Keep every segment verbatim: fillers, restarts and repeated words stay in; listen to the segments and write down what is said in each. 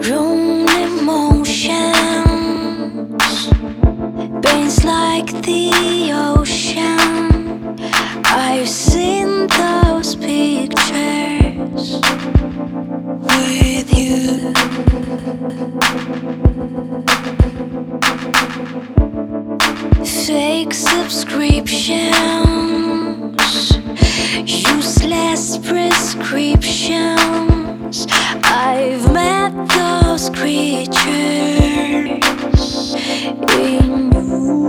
Wrong emotions, pains like the ocean. I've seen those pictures with you. Fake subscriptions, useless prescriptions. I've met those creatures in you.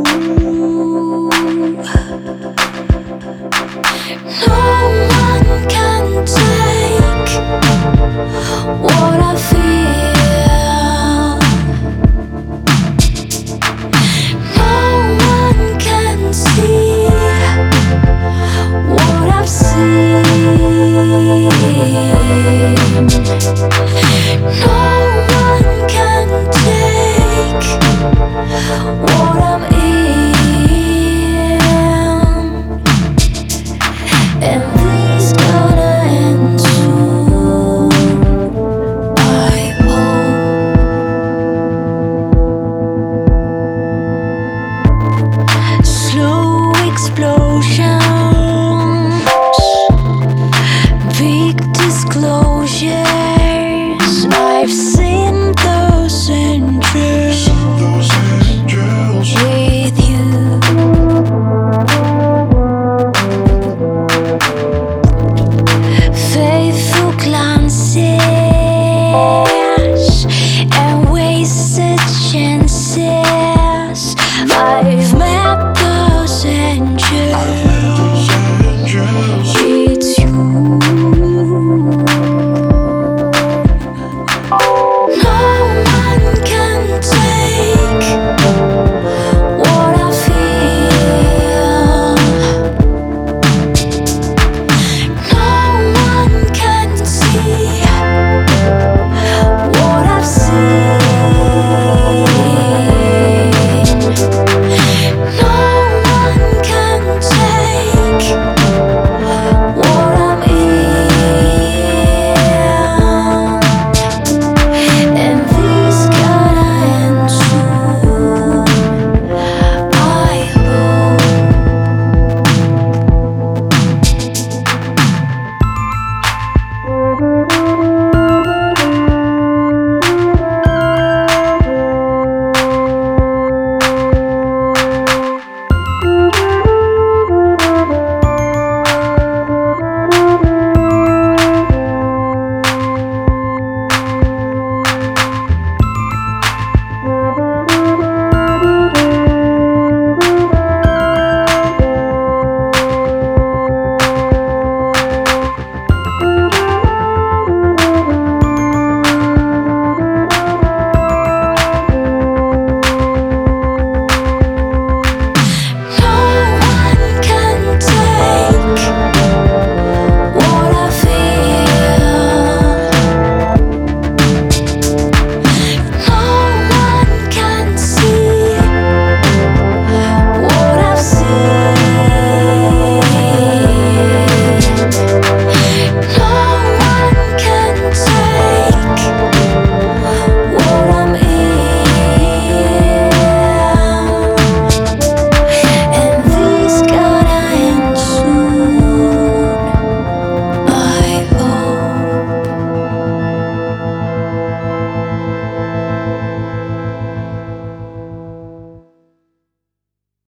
No one can take what I feel. No one can see what I've seen. No one can take what I'm in.